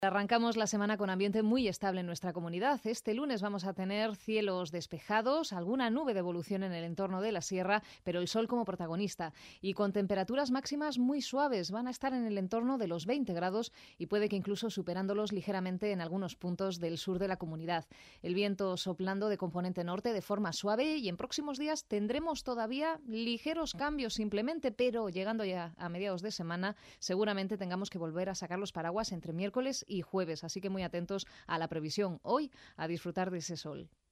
Arrancamos la semana con ambiente muy estable en nuestra comunidad. Este lunes vamos a tener cielos despejados, alguna nube de evolución en el entorno de la sierra, pero el sol como protagonista. Y con temperaturas máximas muy suaves, van a estar en el entorno de los 20 grados y puede que incluso superándolos ligeramente en algunos puntos del sur de la comunidad. El viento soplando de componente norte de forma suave y en próximos días tendremos todavía ligeros cambios simplemente, pero llegando ya a mediados de semana seguramente tengamos que volver a sacar los paraguas entre miércoles y jueves, así que muy atentos a la previsión hoy, a disfrutar de ese sol.